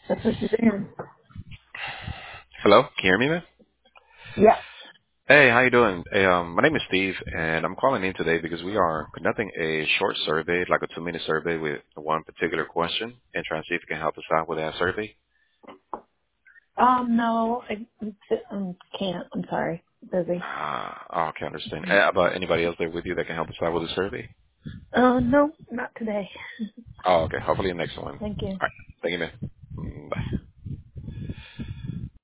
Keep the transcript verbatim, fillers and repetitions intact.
This is Aaron. Hello, can you hear me, man? Yeah. Hey, how you doing? Hey, um, my name is Steve, and I'm calling in today because we are conducting a short survey, like a two-minute survey with one particular question, and trying to see if you can help us out with that survey. Um, no, I um, can't. I'm sorry. Busy. Ah, okay, I understand. Uh, about anybody else there with you that can help us out with the survey? Uh, no, not today. Oh, okay. Hopefully the next one. All Thank you. right. Thank you, man.